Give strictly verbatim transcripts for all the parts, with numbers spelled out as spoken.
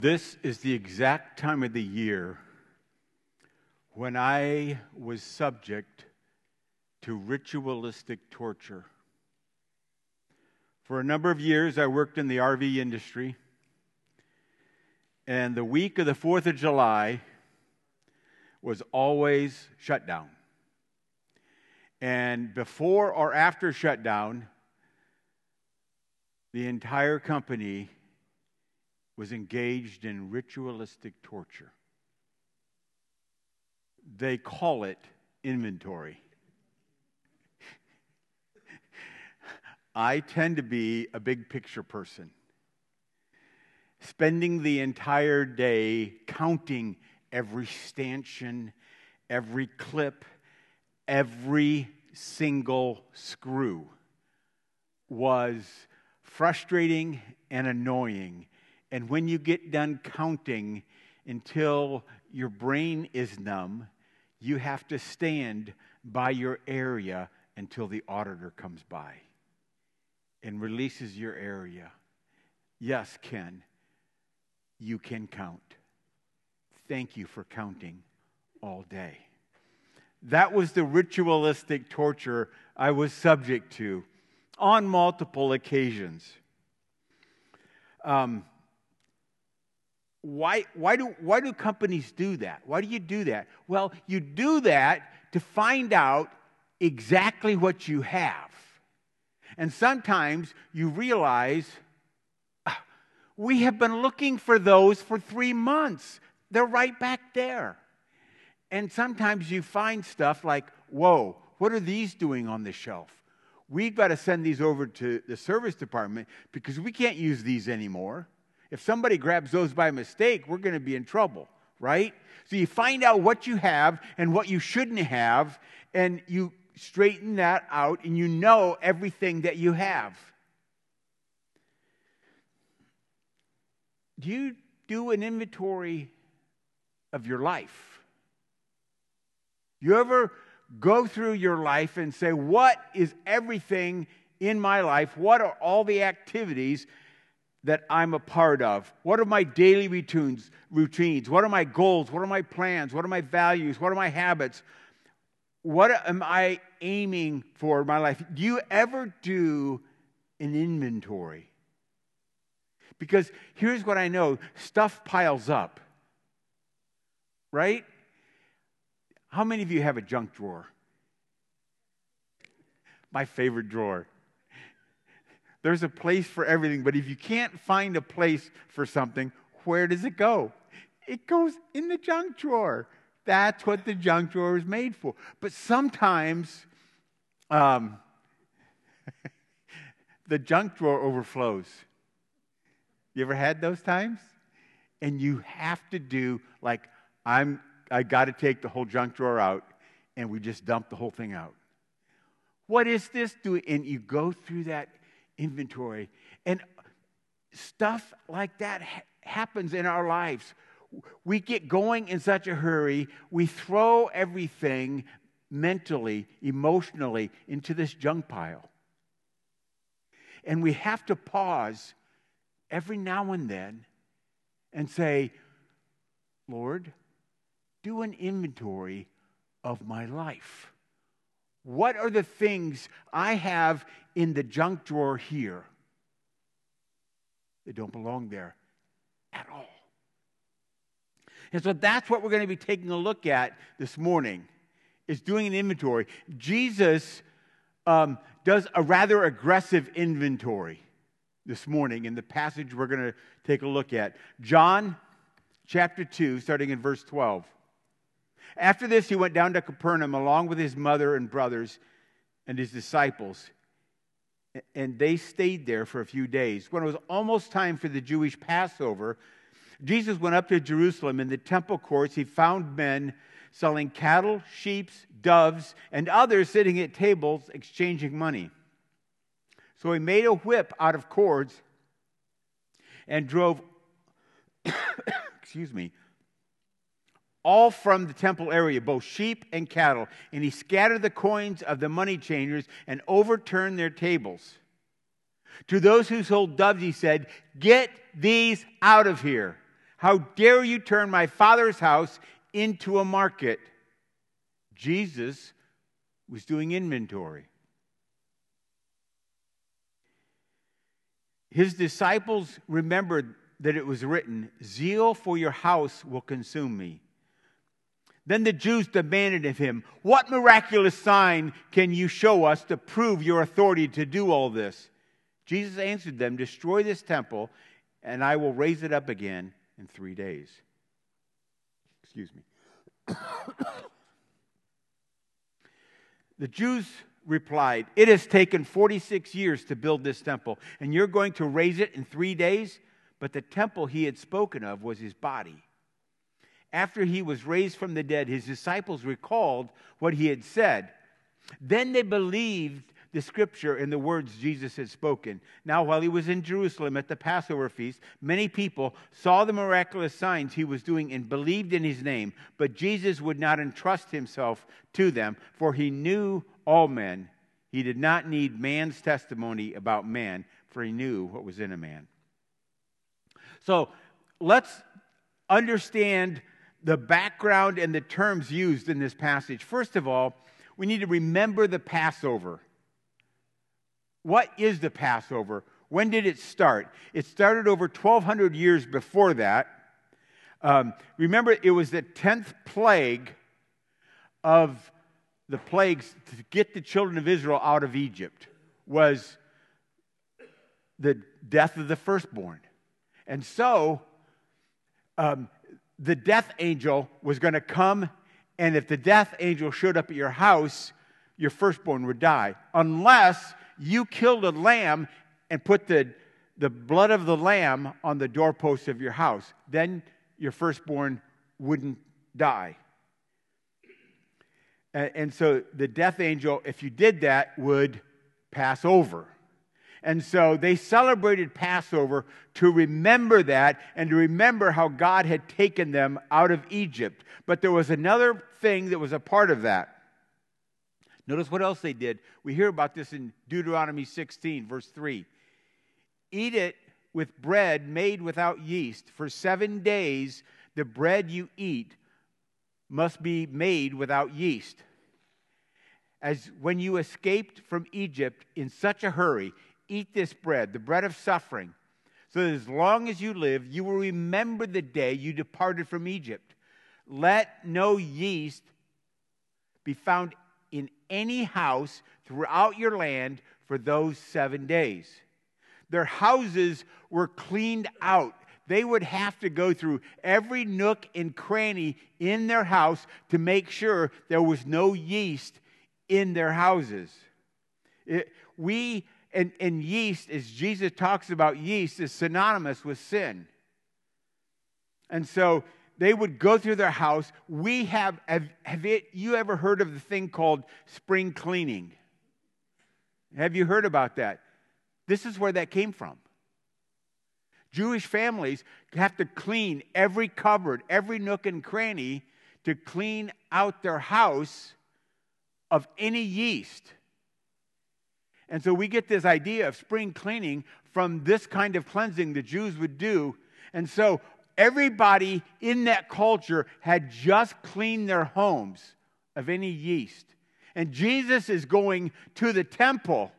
This is the exact time of the year when I was subject to ritualistic torture. For a number of years, I worked in the R V industry, and the week of the fourth of July was always shut down. And before or after shutdown, the entire company was engaged in ritualistic torture. They call it inventory. I tend to be a big picture person, spending the entire day counting every stanchion, every clip, every single screw was frustrating and annoying. And when you get done counting until your brain is numb, you have to stand by your area until the auditor comes by and releases your area. Yes, Ken, you can count. Thank you for counting all day. That was the ritualistic torture I was subject to on multiple occasions. Um, Why, why, do, why do companies do that? Why do you do that? Well, you do that to find out exactly what you have. And sometimes you realize, ah, we have been looking for those for three months. They're right back there. And sometimes you find stuff like, whoa, what are these doing on the shelf? We've got to send these over to the service department because we can't use these anymore. If somebody grabs those by mistake, we're going to be in trouble, right? So you find out what you have and what you shouldn't have, and you straighten that out, and you know everything that you have. Do you do an inventory of your life? You ever go through your life and say, what is everything in my life? What are all the activities that I'm a part of? What are my daily routines? Routines? What are my goals? What are my plans? What are my values? What are my habits? What am I aiming for in my life? Do you ever do an inventory? Because here's what I know. Stuff piles up. Right? How many of you have a junk drawer? My favorite drawer. There's a place for everything, but if you can't find a place for something, where does it go? It goes in the junk drawer. That's what the junk drawer is made for. But sometimes um, the junk drawer overflows. You ever had those times? And you have to do like, I'm, I got to take the whole junk drawer out, and we just dump the whole thing out. What is this doing? And you go through that inventory, and stuff like that ha- happens in our lives. We get going in such a hurry, we throw everything mentally, emotionally into this junk pile. And we have to pause every now and then and say, Lord, do an inventory of my life. What are the things I have in the junk drawer here that don't belong there at all? And so that's what we're going to be taking a look at this morning, is doing an inventory. Jesus um, does a rather aggressive inventory this morning in the passage we're going to take a look at. John chapter two, starting in verse twelve. After this, he went down to Capernaum along with his mother and brothers and his disciples, and they stayed there for a few days. When it was almost time for the Jewish Passover, Jesus went up to Jerusalem. In the temple courts, he found men selling cattle, sheep, doves, and others sitting at tables exchanging money. So he made a whip out of cords and drove, excuse me, all from the temple area, both sheep and cattle. And he scattered the coins of the money changers and overturned their tables. To those who sold doves, he said, "Get these out of here." How dare you turn my Father's house into a market?" Jesus was doing inventory. His disciples remembered that it was written, "Zeal for your house will consume me." Then the Jews demanded of him, "What miraculous sign can you show us to prove your authority to do all this?" Jesus answered them, "Destroy this temple, and I will raise it up again in three days." Excuse me. The Jews replied, "It has taken forty-six years to build this temple, and you're going to raise it in three days?" But the temple he had spoken of was his body. After he was raised from the dead, his disciples recalled what he had said. Then they believed the scripture and the words Jesus had spoken. Now, while he was in Jerusalem at the Passover feast, many people saw the miraculous signs he was doing and believed in his name. But Jesus would not entrust himself to them, for he knew all men. He did not need man's testimony about man, for he knew what was in a man. So let's understand the background and the terms used in this passage. First of all, we need to remember the Passover. What is the Passover? When did it start? It started over twelve hundred years before that. Um, remember, it was the tenth plague of the plagues to get the children of Israel out of Egypt, was the death of the firstborn. And so, um, the death angel was going to come, and if the death angel showed up at your house, your firstborn would die. Unless you killed a lamb and put the, the blood of the lamb on the doorpost of your house. Then your firstborn wouldn't die. And, and so the death angel, if you did that, would pass over. And so they celebrated Passover to remember that and to remember how God had taken them out of Egypt. But there was another thing that was a part of that. Notice what else they did. We hear about this in Deuteronomy sixteen, verse three. "Eat it with bread made without yeast. For seven days the bread you eat must be made without yeast. As when you escaped from Egypt in such a hurry, eat this bread, the bread of suffering, so that as long as you live, you will remember the day you departed from Egypt. Let no yeast be found in any house throughout your land for those seven days." Their houses were cleaned out. They would have to go through every nook and cranny in their house to make sure there was no yeast in their houses. It, we and, and yeast, as Jesus talks about yeast, is synonymous with sin. And so they would go through their house. We have, have, have it, you ever heard of the thing called spring cleaning? Have you heard about that? This is where that came from. Jewish families have to clean every cupboard, every nook and cranny to clean out their house of any yeast. And so we get this idea of spring cleaning from this kind of cleansing the Jews would do. And so everybody in that culture had just cleaned their homes of any yeast. And Jesus is going to the temple,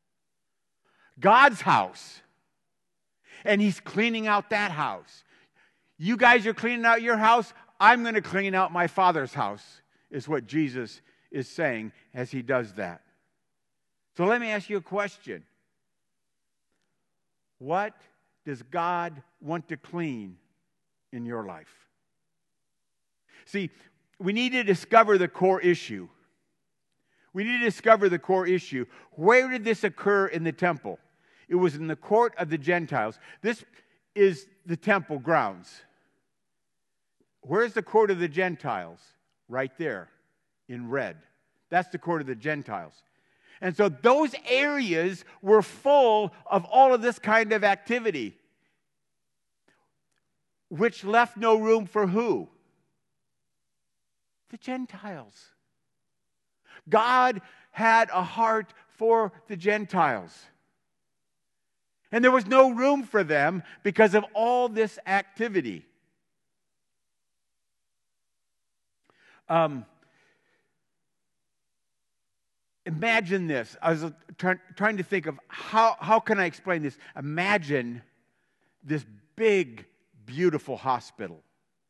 God's house, and he's cleaning out that house. You guys are cleaning out your house. I'm going to clean out my Father's house, is what Jesus is saying as he does that. So let me ask you a question. What does God want to clean in your life? See, we need to discover the core issue. We need to discover the core issue. Where did this occur in the temple? It was in the court of the Gentiles. This is the temple grounds. Where's the court of the Gentiles? Right there in red. That's the court of the Gentiles. And so those areas were full of all of this kind of activity, which left no room for who? The Gentiles. God had a heart for the Gentiles. And there was no room for them because of all this activity. Um, imagine this. I was try, trying to think of how, how can I explain this? Imagine this big, beautiful hospital.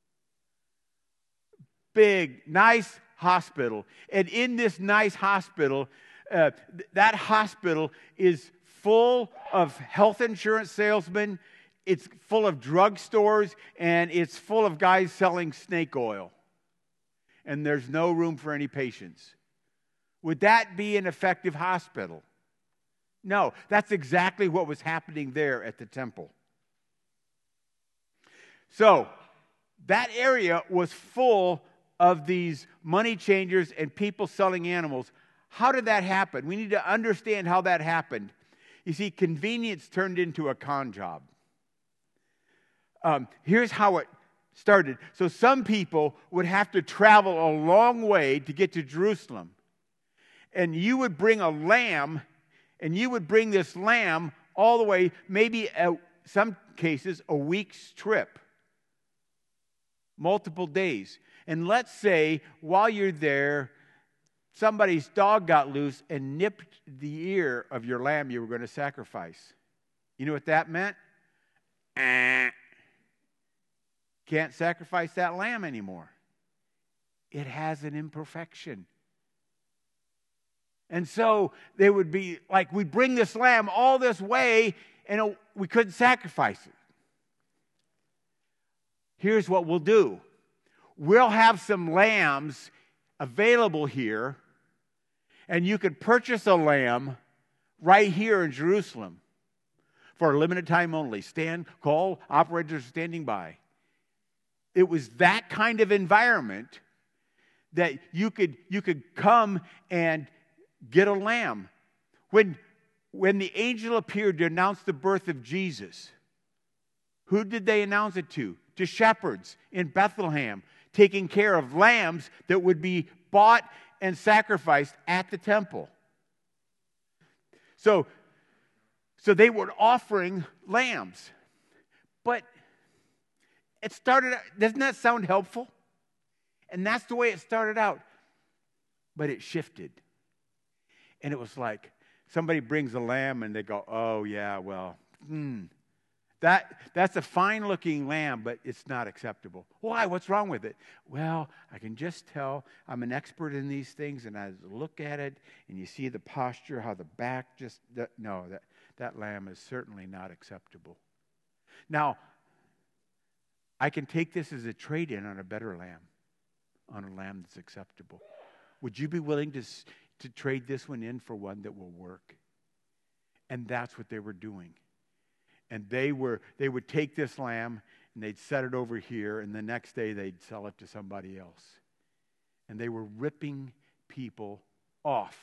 Big, nice hospital. And in this nice hospital, uh, th- that hospital is full of health insurance salesmen. It's full of drugstores, and it's full of guys selling snake oil. And there's no room for any patients. Would that be an effective hospital? No, that's exactly what was happening there at the temple. So, that area was full of these money changers and people selling animals. How did that happen? We need to understand how that happened. You see, convenience turned into a con job. Um, here's how it started. So some people would have to travel a long way to get to Jerusalem. And you would bring a lamb, and you would bring this lamb all the way, maybe in some cases, a week's trip. Multiple days. And let's say while you're there, somebody's dog got loose and nipped the ear of your lamb you were going to sacrifice. You know what that meant? Eh. Can't sacrifice that lamb anymore. It has an imperfection. And so they would be like, we bring this lamb all this way and we couldn't sacrifice it. Here's what we'll do. We'll have some lambs available here, and you can purchase a lamb right here in Jerusalem for a limited time only. Stand, call, operators standing by. It was that kind of environment that you could, you could come and get a lamb. When, when the angel appeared to announce the birth of Jesus, who did they announce it to? To shepherds in Bethlehem, taking care of lambs that would be bought and sacrificed at the temple. So, so they were offering lambs. But it started, doesn't that sound helpful? And that's the way it started out. But it shifted. And it was like somebody brings a lamb and they go, oh yeah, well, hmm. That, that's a fine-looking lamb, but it's not acceptable. Why? What's wrong with it? Well, I can just tell I'm an expert in these things, and I look at it, and you see the posture, how the back just... No, that, that lamb is certainly not acceptable. Now, I can take this as a trade-in on a better lamb, on a lamb that's acceptable. Would you be willing to, to trade this one in for one that will work? And that's what they were doing. And they were they would take this lamb and they'd set it over here, and the next day they'd sell it to somebody else. And they were ripping people off.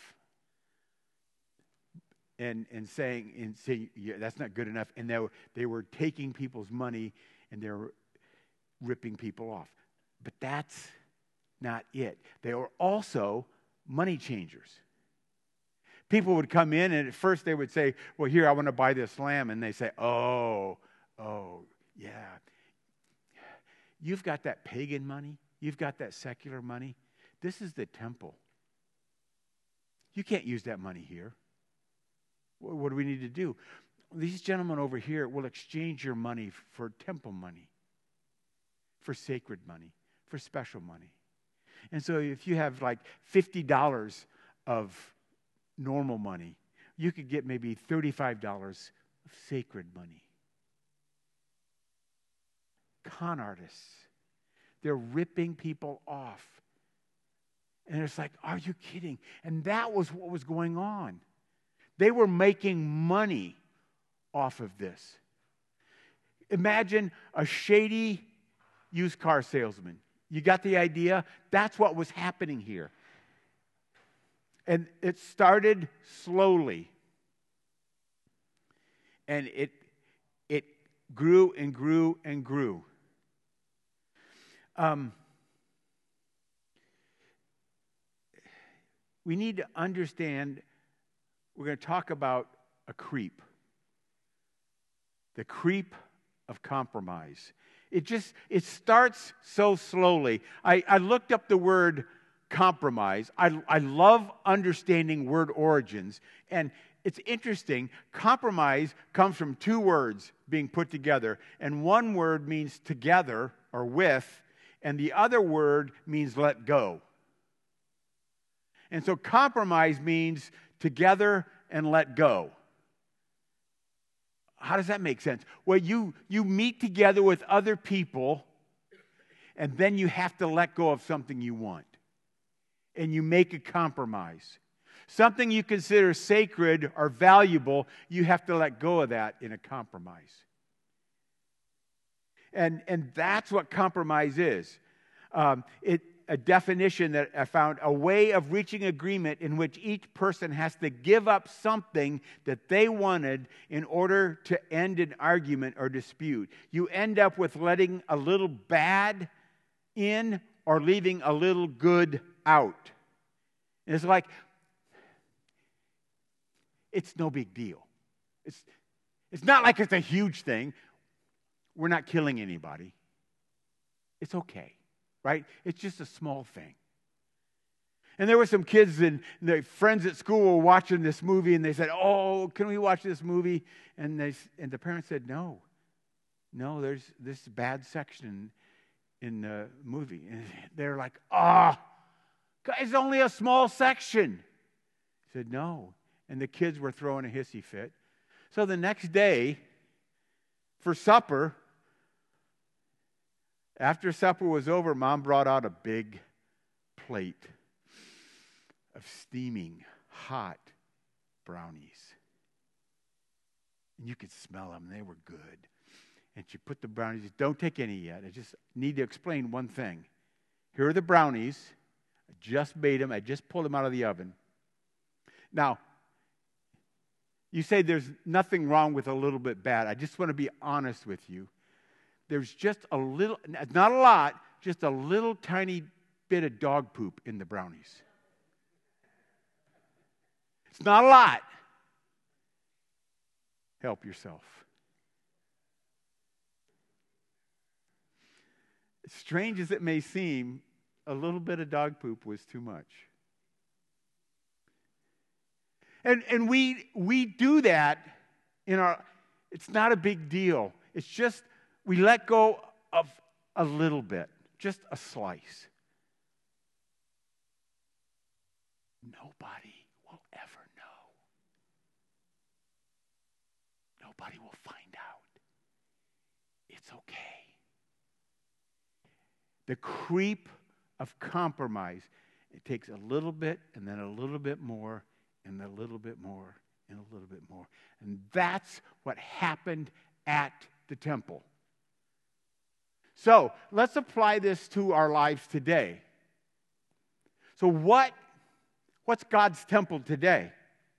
And and saying and saying, yeah, that's not good enough. And they were they were taking people's money and they were ripping people off. But that's not it. They were also money changers. People would come in, and at first they would say, well, here, I want to buy this lamb. And they say, oh, oh, yeah. You've got that pagan money. You've got that secular money. This is the temple. You can't use that money here. What do we need to do? These gentlemen over here will exchange your money for temple money, for sacred money, for special money. And so if you have like fifty dollars of normal money, you could get maybe thirty-five dollars of sacred money. Con artists. They're ripping people off. And it's like, are you kidding? And that was what was going on. They were making money off of this. Imagine a shady used car salesman. You got the idea? That's what was happening here. And it started slowly. And it, it grew and grew and grew. Um, we need to understand, we're going to talk about a creep. The creep of compromise. It just, it starts so slowly. I, I looked up the word compromise. I, I love understanding word origins. And it's interesting. Compromise comes from two words being put together. And one word means together or with, and the other word means let go. And so compromise means together and let go. How does that make sense? Well, you, you meet together with other people, and then you have to let go of something you want. And you make a compromise. Something you consider sacred or valuable, you have to let go of that in a compromise. And, and that's what compromise is. Um, it a definition that I found, a way of reaching agreement in which each person has to give up something that they wanted in order to end an argument or dispute. You end up with letting a little bad in or leaving a little good out. And it's like, it's no big deal. It's, it's not like it's a huge thing. We're not killing anybody. It's okay. Right? It's just a small thing. And there were some kids and their friends at school were watching this movie, and they said, "Oh, can we watch this movie?" And they and the parents said, "No, no, there's this bad section in the movie." And they're like, "Ah, oh, it's only a small section." He said, "No," and the kids were throwing a hissy fit. So the next day, for supper. After supper was over, Mom brought out a big plate of steaming, hot brownies. And you could smell them. They were good. And she put the brownies, don't take any yet. I just need to explain one thing. Here are the brownies. I just made them. I just pulled them out of the oven. Now, you say there's nothing wrong with a little bit bad. I just want to be honest with you. There's just a little, not a lot, just a little tiny bit of dog poop in the brownies. It's not a lot. Help yourself. As strange as it may seem, a little bit of dog poop was too much. And, and we, we do that in our, it's not a big deal. It's just, we let go of a little bit, just a slice. Nobody will ever know. Nobody will find out. It's okay. The creep of compromise, it takes a little bit and then a little bit more and a little bit more and a little bit more. And that's what happened at the temple. So let's apply this to our lives today. So what, what's God's temple today?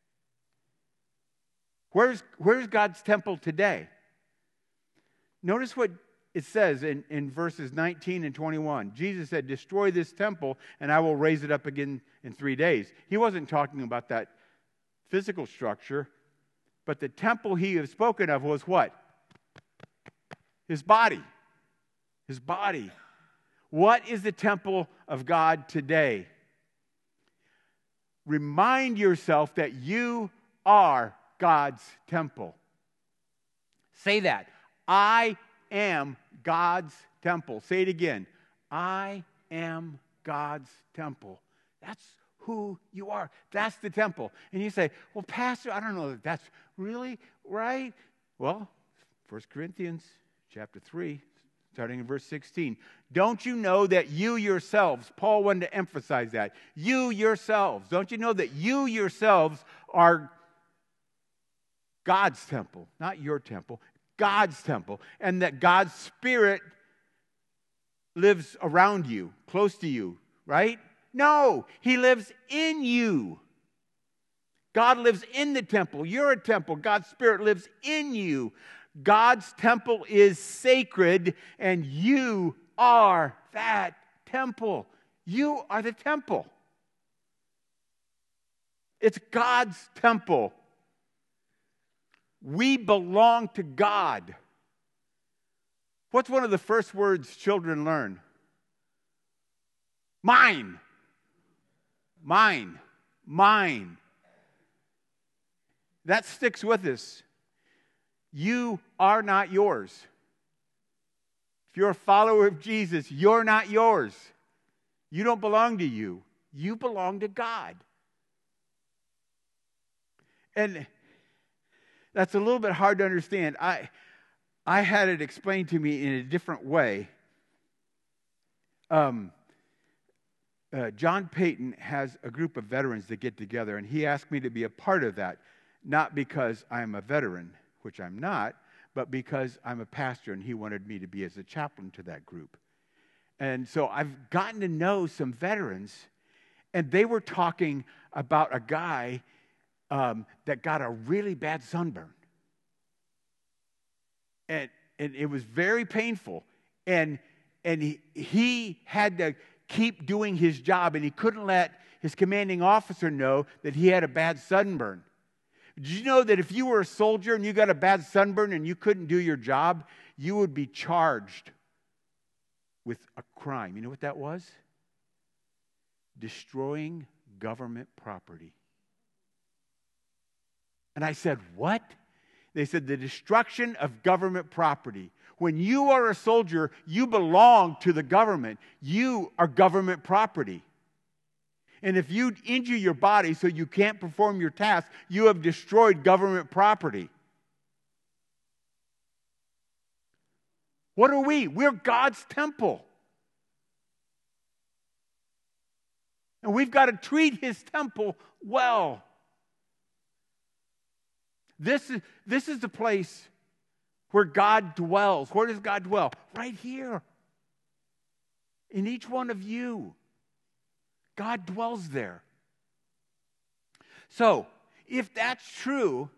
Where's, where's God's temple today? Notice what it says in, in verses nineteen and twenty-one. Jesus said, "Destroy this temple, and I will raise it up again in three days." He wasn't talking about that physical structure, but the temple he had spoken of was what? His body. His body. What is the temple of God today? Remind yourself that you are God's temple. Say that. I am God's temple. Say it again. I am God's temple. That's who you are. That's the temple. And you say, "Well, Pastor, I don't know that that's really right." Well, First Corinthians chapter three, starting in verse sixteen. Don't you know that you yourselves, Paul wanted to emphasize that, you yourselves, don't you know that you yourselves are God's temple, not your temple, God's temple, and that God's Spirit lives around you, close to you, right? No, He lives in you. God lives in the temple. You're a temple. God's Spirit lives in you. God's temple is sacred, and you are that temple. You are the temple. It's God's temple. We belong to God. What's one of the first words children learn? Mine. Mine. Mine. That sticks with us. You are not yours. If you're a follower of Jesus, you're not yours. You don't belong to you. You belong to God. And that's a little bit hard to understand. I, I had it explained to me in a different way. Um, uh, John Payton has a group of veterans that get together, and he asked me to be a part of that, not because I'm a veteran, which I'm not, but because I'm a pastor, and he wanted me to be as a chaplain to that group. And so I've gotten to know some veterans, and they were talking about a guy um, that got a really bad sunburn. And, and it was very painful. And, and he, he had to keep doing his job, and he couldn't let his commanding officer know that he had a bad sunburn. Did you know that if you were a soldier and you got a bad sunburn and you couldn't do your job, you would be charged with a crime? You know what that was? Destroying government property. And I said, what? They said, the destruction of government property. When you are a soldier, you belong to the government. You are government property. And if you injure your body so you can't perform your task, you have destroyed government property. What are we? We're God's temple. And we've got to treat His temple well. This is, this is the place where God dwells. Where does God dwell? Right here. In each one of you. God dwells there. So, if that's true,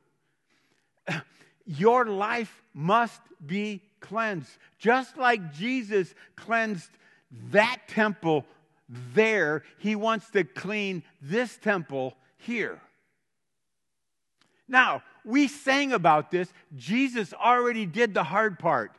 your life must be cleansed. Just like Jesus cleansed that temple there, He wants to clean this temple here. Now, we sang about this. Jesus already did the hard part.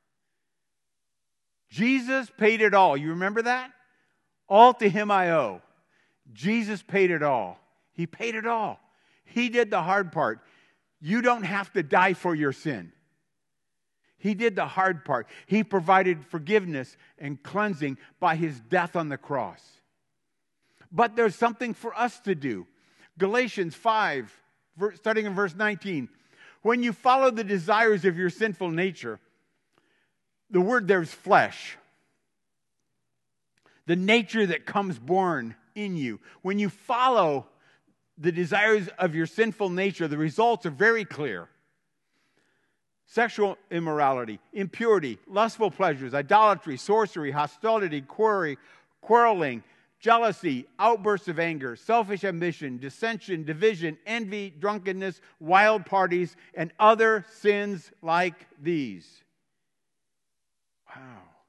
Jesus paid it all. You remember that? All to Him I owe. Jesus paid it all. He paid it all. He did the hard part. You don't have to die for your sin. He did the hard part. He provided forgiveness and cleansing by His death on the cross. But there's something for us to do. Galatians five, starting in verse nineteen. When you follow the desires of your sinful nature, the word there is flesh. The nature that comes born in you. When you follow the desires of your sinful nature, the results are very clear. Sexual immorality, impurity, lustful pleasures, idolatry, sorcery, hostility, quarry, quarreling, jealousy, outbursts of anger, selfish ambition, dissension, division, envy, drunkenness, wild parties, and other sins like these. Wow.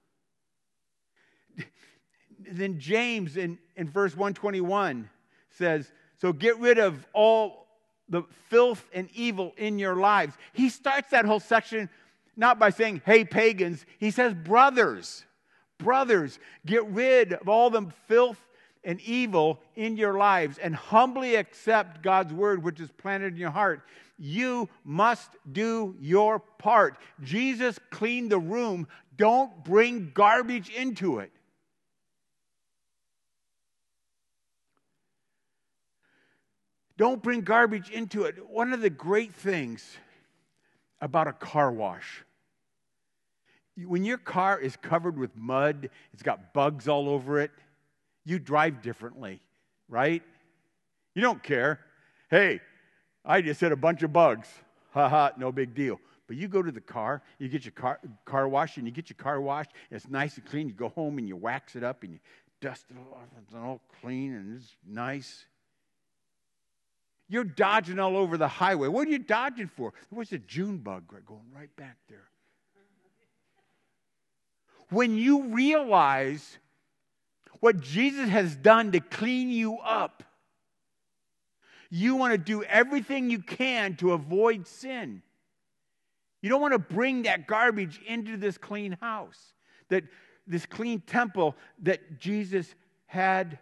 Then James in, in verse one twenty-one says, so get rid of all the filth and evil in your lives. He starts that whole section not by saying, hey, pagans. He says, brothers, brothers, get rid of all the filth and evil in your lives and humbly accept God's word, which is planted in your heart. You must do your part. Jesus cleaned the room. Don't bring garbage into it. Don't bring garbage into it. One of the great things about a car wash, when your car is covered with mud, it's got bugs all over it, you drive differently, right? You don't care. Hey, I just hit a bunch of bugs. Ha ha, no big deal. But you go to the car, you get your car, car washed, and you get your car washed, and it's nice and clean. You go home and you wax it up and you dust it all off. It's all clean and it's nice. You're dodging all over the highway. What are you dodging for? There was a June bug going right back there. When you realize what Jesus has done to clean you up, you want to do everything you can to avoid sin. You don't want to bring that garbage into this clean house, that this clean temple that Jesus had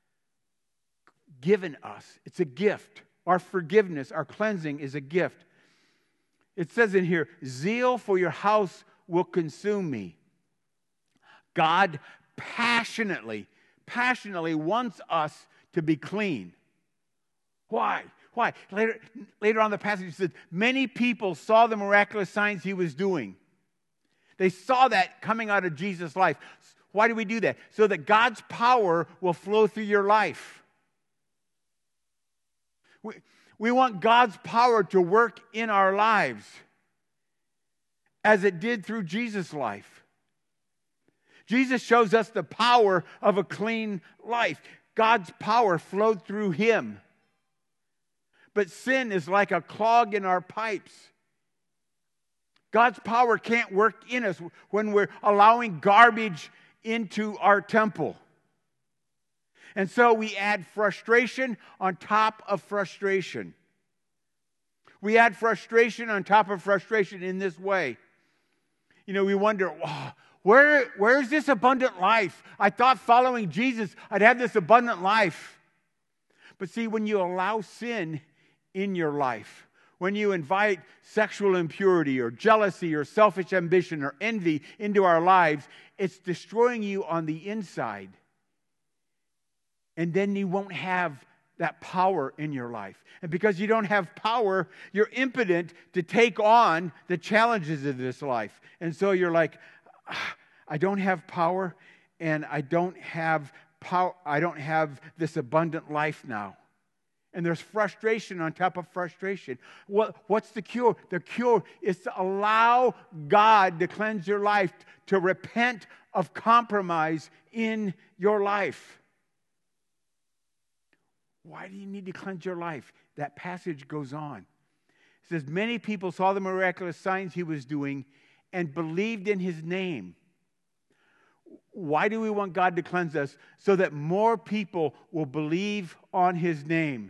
given us. It's a gift. Our forgiveness, our cleansing is a gift. It says in here, zeal for your house will consume me. God passionately, passionately wants us to be clean. Why? Why? Later, later on in the passage it says, many people saw the miraculous signs he was doing. They saw that coming out of Jesus' life. Why do we do that? So that God's power will flow through your life. We, we want God's power to work in our lives as it did through Jesus' life. Jesus shows us the power of a clean life. God's power flowed through him. But sin is like a clog in our pipes. God's power can't work in us when we're allowing garbage into our temple. And so we add frustration on top of frustration. We add frustration on top of frustration in this way. You know, we wonder, oh, where, where's this abundant life? I thought following Jesus, I'd have this abundant life. But see, when you allow sin in your life, when you invite sexual impurity or jealousy or selfish ambition or envy into our lives, it's destroying you on the inside. And then you won't have that power in your life. And because you don't have power, you're impotent to take on the challenges of this life. And so you're like, I don't have power, and I don't have power, I don't have this abundant life now. And there's frustration on top of frustration. What, what's the cure? The cure is to allow God to cleanse your life, to repent of compromise in your life. Why do you need to cleanse your life? That passage goes on. It says, many people saw the miraculous signs he was doing and believed in his name. Why do we want God to cleanse us? So that more people will believe on his name.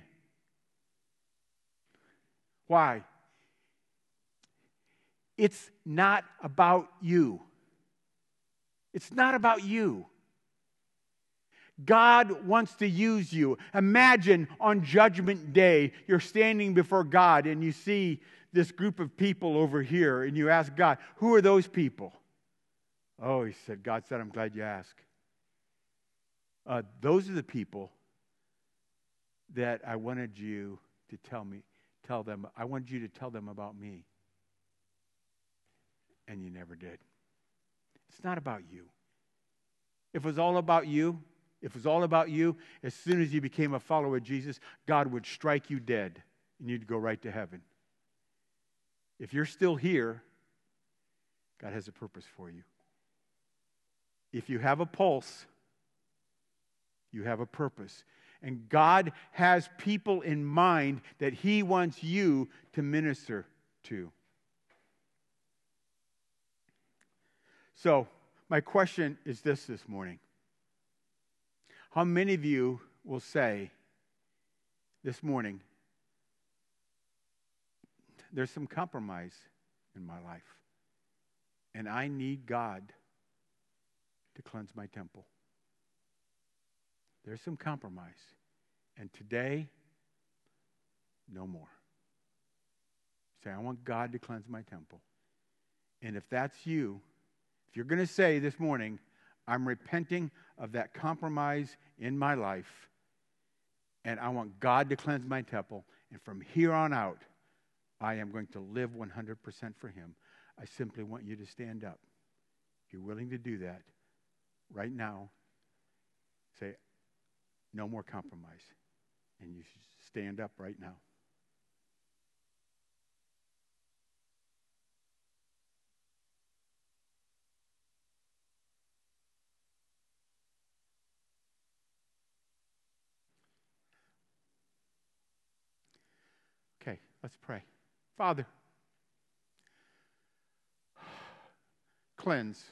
Why? It's not about you. It's not about you. God wants to use you. Imagine on Judgment Day, you're standing before God and you see this group of people over here and you ask God, who are those people? Oh, he said, God said, I'm glad you asked. Uh, those are the people that I wanted you to tell me, tell them, I wanted you to tell them about me. And you never did. It's not about you. If it was all about you, If it was all about you, as soon as you became a follower of Jesus, God would strike you dead and you'd go right to heaven. If you're still here, God has a purpose for you. If you have a pulse, you have a purpose. And God has people in mind that he wants you to minister to. So, my question is this this morning. How many of you will say this morning, there's some compromise in my life, and I need God to cleanse my temple? There's some compromise, and today, no more. Say, I want God to cleanse my temple. And if that's you, if you're going to say this morning, I'm repenting of that compromise in my life, and I want God to cleanse my temple, and from here on out, I am going to live one hundred percent for him. I simply want you to stand up. If you're willing to do that right now, say, no more compromise. And you should stand up right now. Okay, let's pray. Father, cleanse.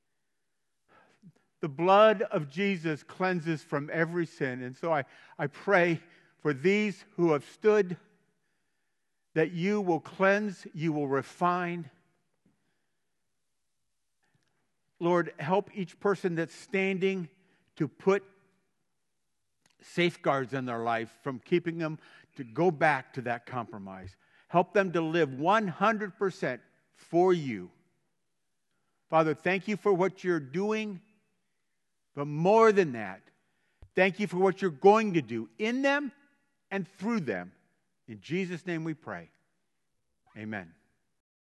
The blood of Jesus cleanses from every sin. And so I, I pray for these who have stood, that you will cleanse, you will refine, Lord, help each person that's standing to put safeguards in their life from keeping them to go back to that compromise. Help them to live one hundred percent for you. Father, thank you for what you're doing, but more than that, thank you for what you're going to do in them and through them. In Jesus' name we pray. Amen.